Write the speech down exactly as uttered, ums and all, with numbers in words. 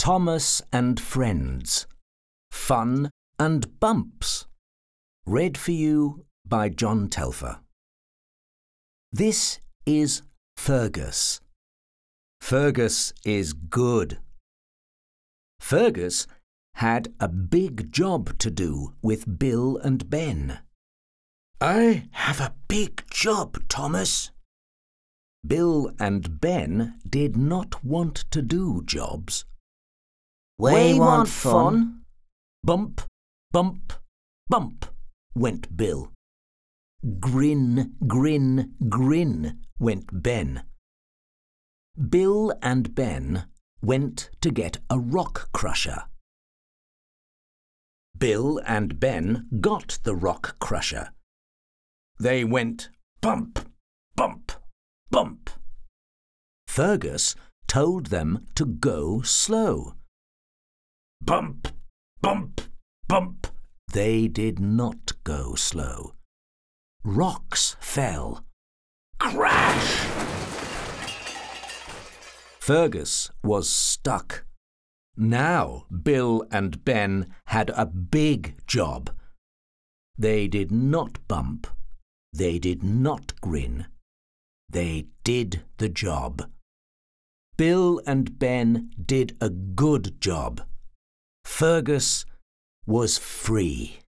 Thomas and Friends. Fun and Bumps. Read for you by John Telfer. This is Fergus. Fergus is good. Fergus had a big job to do with Bill and Ben. I have a big job, Thomas. Bill and Ben did not want to do jobs. We want fun. Bump, bump, bump, went Bill. Grin, grin, grin, went Ben. Bill and Ben went to get a rock crusher. Bill and Ben got the rock crusher. They went bump, bump, bump. Fergus told them to go slow. Bump, bump, bump. They did not go slow. Rocks fell. Crash! Fergus was stuck. Now Bill and Ben had a big job. They did not bump. They did not grin. They did the job. Bill and Ben did a good job. Fergus was free.